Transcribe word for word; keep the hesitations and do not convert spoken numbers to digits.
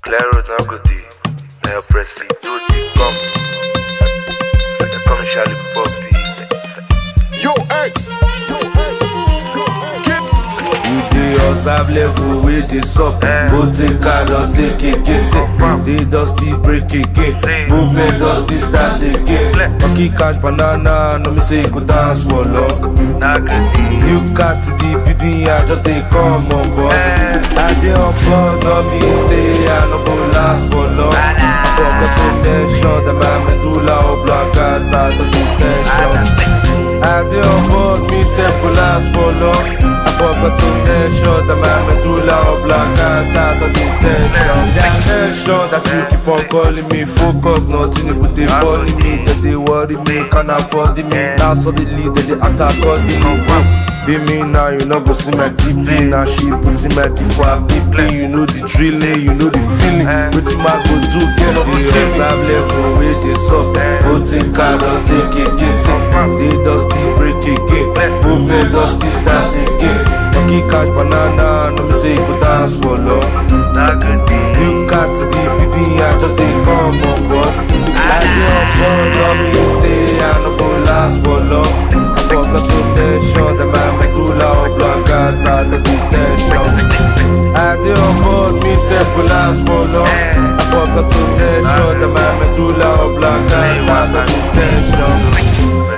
Claro, não gostei. Eu preciso de como. É como Charlie Pop. Yo, X. You dey observe level wey dey sup. Voting card don take again. They dusty break again. Movement dusty start again. Monkey catch banana, no me say you go dance for long. You catch the beating, I just dey come on board. I dey on board, no me say I no go last for long. I forgot to mention that my medulla oblongata no dey tension. I dey on board, me say go last for long. I forgot to mention that my medulla oblongata no dey tension. Mention that you keep on calling me, focus nothing if they follow me, that they worry me, can't afford me. Now suddenly they dey act accordingly. Be me now, you know go see my T P. Now she putting my T for a P P. You know the drilling, you know the feeling. With my go to get off the observe level where they suck. Voting card don't take it, just they dusty break again. Movement dusty start again. Monkey catch banana, no me say you go dance for long. You got to the P D, I just they come on board. I dey on board, no me say I no go last for long. I forgot to mention that my medulla oblongata no dey tension. I dey on board, me say go last for long. I forgot to mention that my medulla oblongata no dey tension.